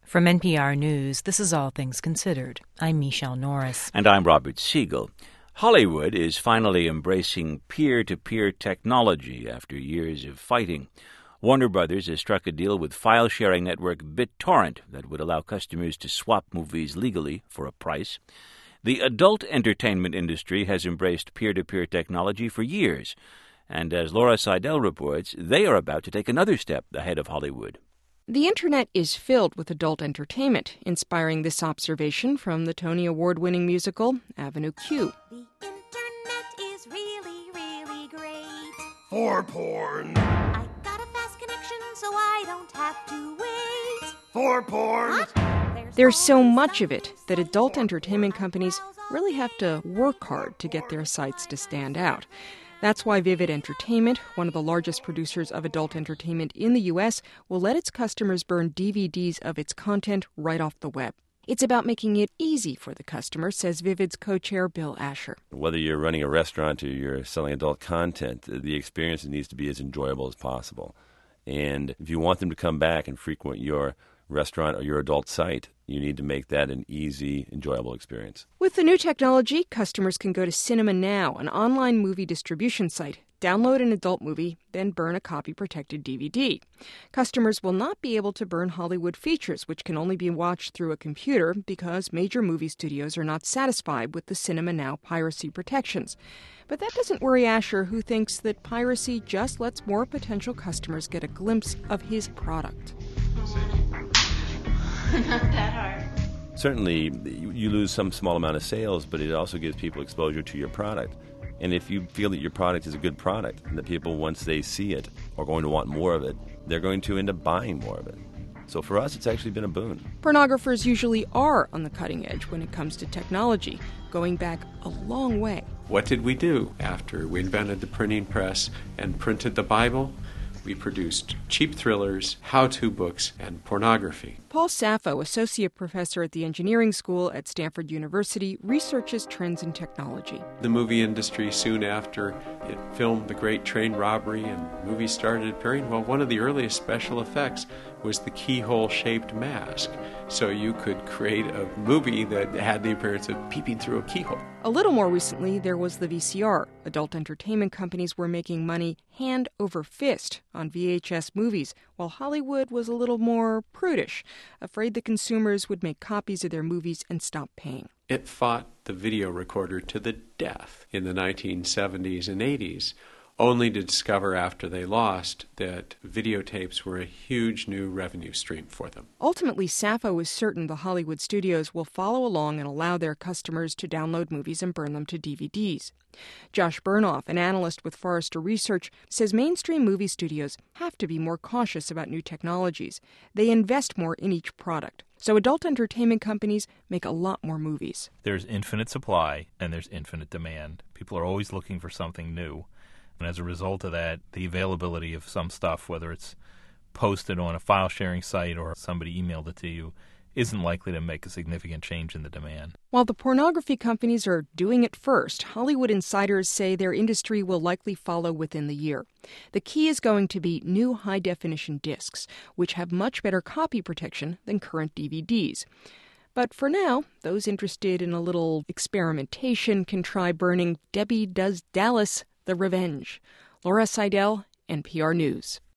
From NPR News, this is All Things Considered. I'm Michelle Norris. And I'm Robert Siegel. Hollywood is finally embracing peer-to-peer technology after years of fighting. Warner Brothers has struck a deal with file-sharing network BitTorrent that would allow customers to swap movies legally for a price. The adult entertainment industry has embraced peer-to-peer technology for years. And as Laura Seidel reports, they are about to take another step ahead of Hollywood. The Internet is filled with adult entertainment, inspiring this observation from the Tony Award-winning musical Avenue Q. The Internet is really, really great. For porn. I got a fast connection so I don't have to wait. For porn. What? There's so much of it that adult entertainment companies really have to work hard to get their sites to stand out. That's why Vivid Entertainment, one of the largest producers of adult entertainment in the U.S., will let its customers burn DVDs of its content right off the web. It's about making it easy for the customer, says Vivid's co-chair Bill Asher. Whether you're running a restaurant or you're selling adult content, the experience needs to be as enjoyable as possible. And if you want them to come back and frequent your restaurant or your adult site, you need to make that an easy, enjoyable experience. With the new technology, customers can go to Cinema Now, an online movie distribution site, download an adult movie, then burn a copy-protected DVD. Customers will not be able to burn Hollywood features, which can only be watched through a computer because major movie studios are not satisfied with the Cinema Now piracy protections. But that doesn't worry Asher, who thinks that piracy just lets more potential customers get a glimpse of his product. Not that hard. Certainly, you lose some small amount of sales, but it also gives people exposure to your product. And if you feel that your product is a good product and that people, once they see it, are going to want more of it, they're going to end up buying more of it. So for us, it's actually been a boon. Pornographers usually are on the cutting edge when it comes to technology, going back a long way. What did we do after we invented the printing press and printed the Bible? We produced cheap thrillers, how-to books, and pornography. Paul Saffo, associate professor at the engineering school at Stanford University, researches trends in technology. The movie industry, soon after it filmed the great train robbery and movies started appearing, well, one of the earliest special effects was the keyhole-shaped mask. So you could create a movie that had the appearance of peeping through a keyhole. A little more recently, there was the VCR. Adult entertainment companies were making money hand over fist on VHS movies, while Hollywood was a little more prudish, afraid the consumers would make copies of their movies and stop paying. It fought the video recorder to the death in the 1970s and 80s, only to discover after they lost that videotapes were a huge new revenue stream for them. Ultimately, Saffo is certain the Hollywood studios will follow along and allow their customers to download movies and burn them to DVDs. Josh Bernoff, an analyst with Forrester Research, says mainstream movie studios have to be more cautious about new technologies. They invest more in each product. So adult entertainment companies make a lot more movies. There's infinite supply and there's infinite demand. People are always looking for something new. And as a result of that, the availability of some stuff, whether it's posted on a file-sharing site or somebody emailed it to you, isn't likely to make a significant change in the demand. While the pornography companies are doing it first, Hollywood insiders say their industry will likely follow within the year. The key is going to be new high-definition discs, which have much better copy protection than current DVDs. But for now, those interested in a little experimentation can try burning Debbie Does Dallas: The Revenge. Laura Seidel, NPR News.